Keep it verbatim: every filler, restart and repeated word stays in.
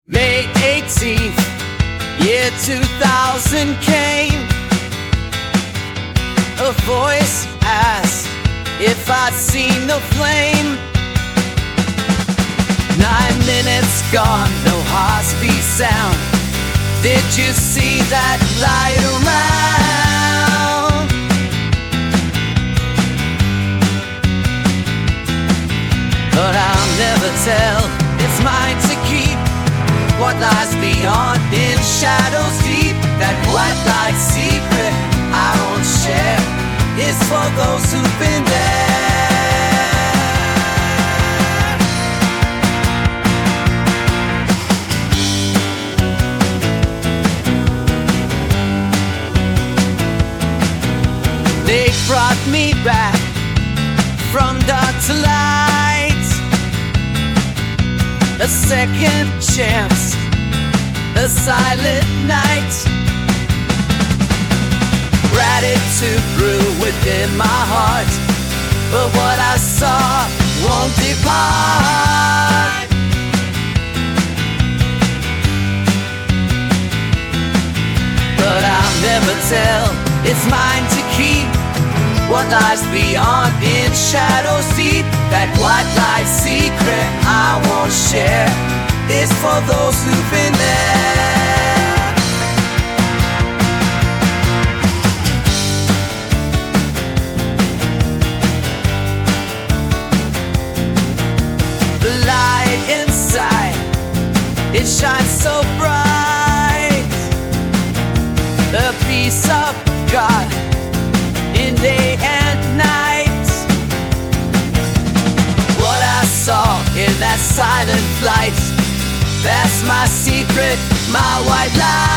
May eighteenth, year two thousand came. A voice asked if I'd seen the flame. Nine minutes gone, no heartbeat sound. Did you see that light around? But I'll never tell, it's mine to keep. What lies beyond in shadows deep, that white light secret I won't share, is for those who've been there. They brought me back from dark to light, a second chance, a silent night. Gratitude grew within my heart, but what I saw won't depart. But I'll never tell, it's mine to keep. What lies beyond in shadows deep, that white light secret I won't share, is for those who've been there. The light inside, it shines so bright. The peace of God in day and night. What I saw in that silent flight, that's my secret, my white light.